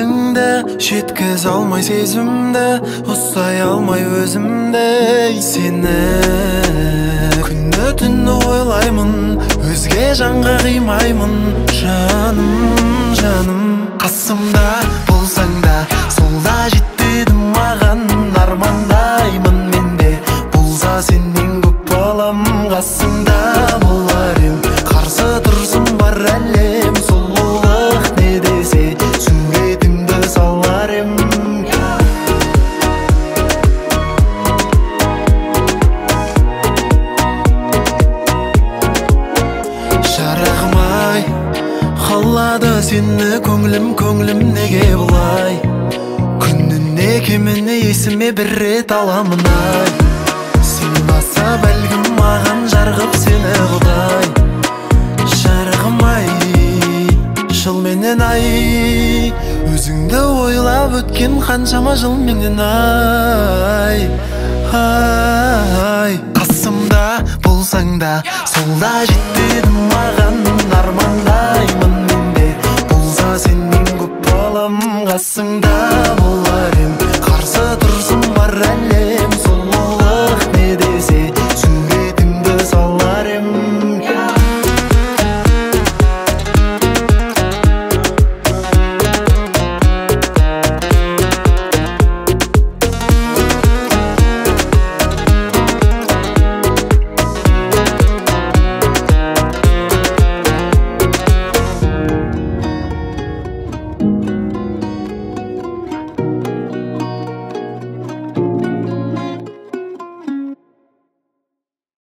өзіңді, жеткіз алмай сезімді, ұстай алмай өзімді. Сені күні түні ойлаймын, өзге жанға қимаймын. Жаным, жаным, қасымда болсаң да, солда жетпедің маған. Армандаймын менде, болса сенен көп балам. Қасымда болар ем, қарсы тұрсын бар әлем. Сұлулық не десе, суретіңді салар ем. Шарағым-ай, қалады сені көңілім, көңілім неге бұлай? Күніне кеміне есіме бір рет аламын ай. Сыйласа бәлкім маған жарғып сені құдай. Шарағым-ай, жыл менен ай, өзіңді ойлап өткен қаншама жыл менен ай. Қасымда болсаң да, солда жетпедің маған. Армандаймын менде, болса сенен көп балам. Қасыңда болар ем, қарсы тұрсын бар әлем.